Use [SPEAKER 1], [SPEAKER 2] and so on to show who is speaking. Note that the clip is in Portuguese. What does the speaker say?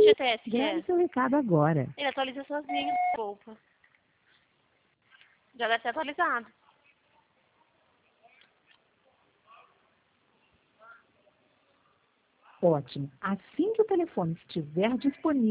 [SPEAKER 1] GTS que
[SPEAKER 2] Grave
[SPEAKER 1] é?
[SPEAKER 2] seu recado agora.
[SPEAKER 1] Ele atualiza sozinho, desculpa. Já deve ter atualizado.
[SPEAKER 2] Ótimo. Assim que o telefone estiver disponível,